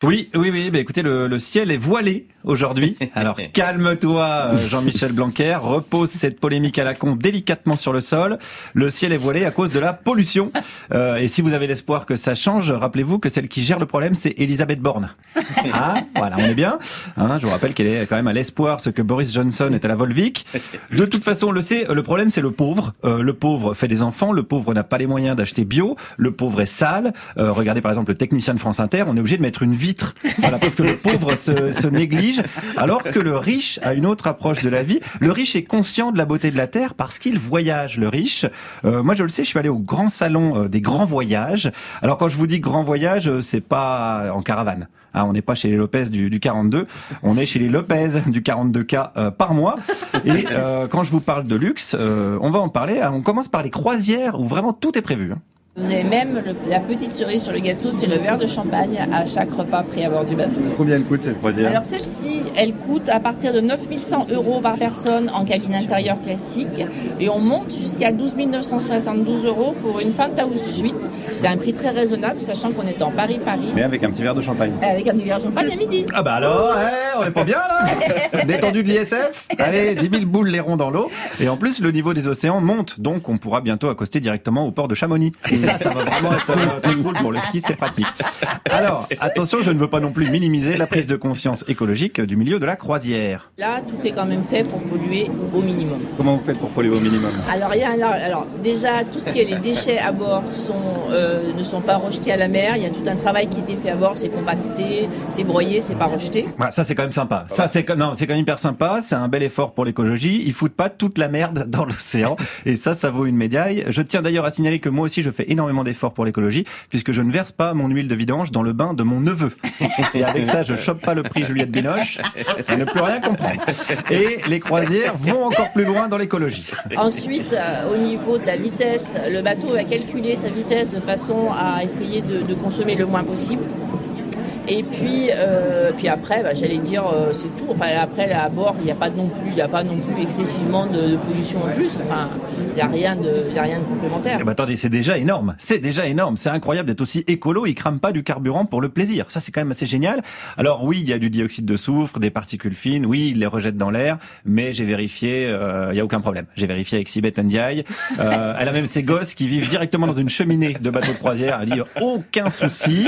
Oui, écoutez, le ciel est voilé aujourd'hui. Alors calme-toi, Jean-Michel Blanquer, repose cette polémique à la con délicatement sur le sol. Le ciel est voilé à cause de la pollution. Et si vous avez l'espoir que ça change, rappelez-vous que celle qui gère le problème, c'est Elisabeth Borne. Ah, voilà, on est bien. Je vous rappelle qu'elle est quand même à l'espoir, ce que Boris Johnson est à la Volvic. De toute façon, on le sait, le problème c'est le pauvre. Le pauvre fait des enfants, le pauvre n'a pas les moyens d'acheter bio, le pauvre est sale. Regardez par exemple le technicien de France Inter, on est obligé de mettre une vitre. Voilà, parce que le pauvre se néglige, alors que le riche a une autre approche de la vie. Le riche est conscient de la beauté de la terre parce qu'il voyage, le riche. Moi, je le sais, je suis allé au grand salon des grands voyages. Alors, quand je vous dis grand voyage, c'est pas en caravane. On n'est pas chez les Lopez du 42, on est chez les Lopez du 42K par mois. Et quand je vous parle de luxe, on va en parler. On commence par les croisières où vraiment tout est prévu. Vous avez même la petite cerise sur le gâteau, c'est le verre de champagne à chaque repas pris à bord du bateau. Combien elle coûte cette croisière ? Alors celle-ci, elle coûte à partir de 9 100 € par personne en cabine intérieure classique et on monte jusqu'à 12 972 € pour une penthouse suite. C'est un prix très raisonnable, sachant qu'on est en Paris-Paris. Mais avec un petit verre de champagne. Avec un petit verre de champagne à midi. Ah bah alors, on est pas bien là. Détendu de l'ISF. Allez, 10 000 boules les ronds dans l'eau. Et en plus, le niveau des océans monte, donc on pourra bientôt accoster directement au port de Chamonix. Ça va vraiment être très cool pour le ski, c'est pratique. Alors, attention, je ne veux pas non plus minimiser la prise de conscience écologique du milieu de la croisière. Là, tout est quand même fait pour polluer au minimum. Comment vous faites pour polluer au minimum ? Alors, déjà, tout ce qui est les déchets à bord ne sont pas rejetés à la mer. Il y a tout un travail qui a été fait à bord, c'est compacté, c'est broyé, c'est pas rejeté. Voilà, ça c'est quand même sympa. C'est quand même hyper sympa. C'est un bel effort pour l'écologie. Ils foutent pas toute la merde dans l'océan. Et ça vaut une médaille. Je tiens d'ailleurs à signaler que moi aussi, je fais énormément d'efforts pour l'écologie, puisque je ne verse pas mon huile de vidange dans le bain de mon neveu. Et avec ça, je chope pas le prix Juliette Binoche, à ne plus rien comprendre. Et les croisières vont encore plus loin dans l'écologie. Ensuite, au niveau de la vitesse, le bateau va calculer sa vitesse de façon à essayer de consommer le moins possible. Et puis après, j'allais dire, c'est tout. Enfin, après, là, à bord, il n'y a pas non plus excessivement de pollution en plus. Enfin, il n'y a rien de complémentaire. Attendez, c'est déjà énorme. C'est incroyable d'être aussi écolo. Ils crament pas du carburant pour le plaisir. Ça, c'est quand même assez génial. Alors oui, il y a du dioxyde de soufre, des particules fines. Oui, ils les rejettent dans l'air. Mais j'ai vérifié, il y a aucun problème. J'ai vérifié avec Sibeth Ndiaye. Elle a même ses gosses qui vivent directement dans une cheminée de bateau de croisière. Elle dit aucun souci,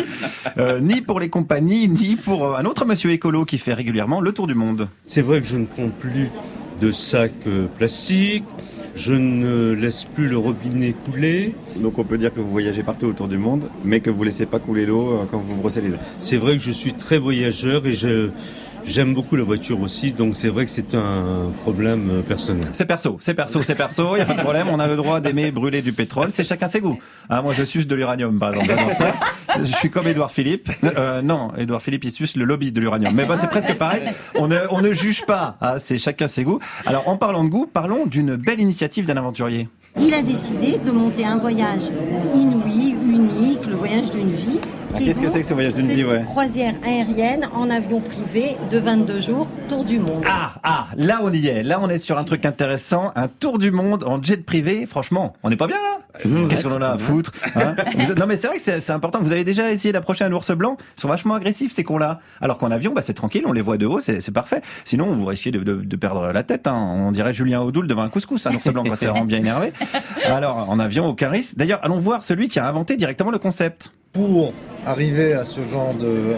ni pour les compagnies, ni pour un autre monsieur écolo qui fait régulièrement le tour du monde. C'est vrai que je ne prends plus de sacs plastiques, je ne laisse plus le robinet couler. Donc on peut dire que vous voyagez partout autour du monde, mais que vous laissez pas couler l'eau quand vous brossez les dents. C'est vrai que je suis très voyageur et j'aime beaucoup la voiture aussi, donc c'est vrai que c'est un problème personnel. C'est perso, il n'y a pas de problème, on a le droit d'aimer brûler du pétrole, c'est chacun ses goûts. Moi je suce de l'uranium par exemple, ça. Je suis comme Édouard Philippe. Non, Édouard Philippe il suce le lobby de l'uranium. Mais c'est presque pareil, on ne juge pas, c'est chacun ses goûts. Alors en parlant de goût, parlons d'une belle initiative d'un aventurier. Il a décidé de monter un voyage inouï, unique, le voyage d'une vie. Qu'est-ce que c'est que ce voyage d'une vie, ouais ? Croisière aérienne en avion privé de 22 jours, tour du monde. Là on y est. Là on est sur un truc intéressant, un tour du monde en jet privé. Franchement, on n'est pas bien là ? Qu'est-ce qu'on en a à foutre, hein ? Non mais c'est vrai que c'est important. Vous avez déjà essayé d'approcher un ours blanc ? Ils sont vachement agressifs ces cons-là. Alors qu'en avion, c'est tranquille, on les voit de haut, c'est parfait. Sinon, vous risquez de perdre la tête. On dirait Julien Audoul devant un couscous, un ours blanc quand c'est vraiment bien énervé. Alors en avion, aucun risque. D'ailleurs, allons voir celui qui a inventé directement le concept. Pour arriver à ce genre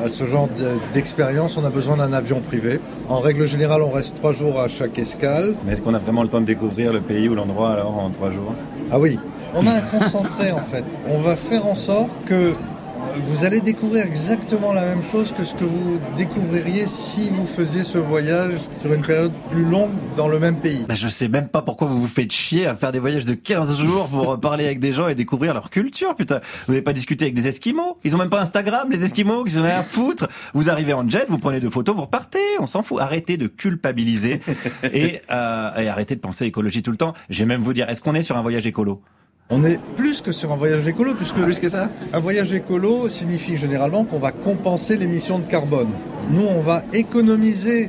d'expérience, on a besoin d'un avion privé. En règle générale, on reste 3 jours à chaque escale. Mais est-ce qu'on a vraiment le temps de découvrir le pays ou l'endroit alors en 3 jours ? Ah oui, on a un concentré en fait. On va faire en sorte que vous allez découvrir exactement la même chose que ce que vous découvririez si vous faisiez ce voyage sur une période plus longue dans le même pays. Je sais même pas pourquoi vous vous faites chier à faire des voyages de 15 jours pour parler avec des gens et découvrir leur culture, putain. Vous n'avez pas discuté avec des Esquimaux ? Ils ont même pas Instagram, les Esquimaux, qui sont rien à foutre. Vous arrivez en jet, vous prenez 2 photos, vous repartez, on s'en fout. Arrêtez de culpabiliser et arrêtez de penser écologie tout le temps. Je vais même vous dire, est-ce qu'on est sur un voyage écolo ? On est plus que sur un voyage écolo, puisque plus que ça. Un voyage écolo signifie généralement qu'on va compenser l'émission de carbone. Nous, on va économiser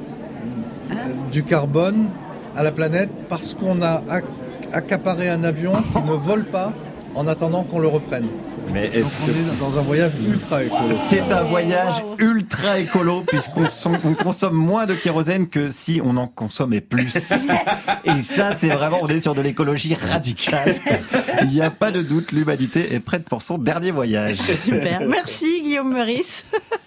du carbone à la planète parce qu'on a accaparé un avion qui ne vole pas en attendant qu'on le reprenne. Mais Donc est-ce on que... est dans un voyage ultra écolo. C'est un voyage ultra écolo puisqu'on on consomme moins de kérosène que si on en consommait plus. Et ça, c'est vraiment, on est sur de l'écologie radicale. Il n'y a pas de doute, l'humanité est prête pour son dernier voyage. Super. Merci Guillaume Meurice.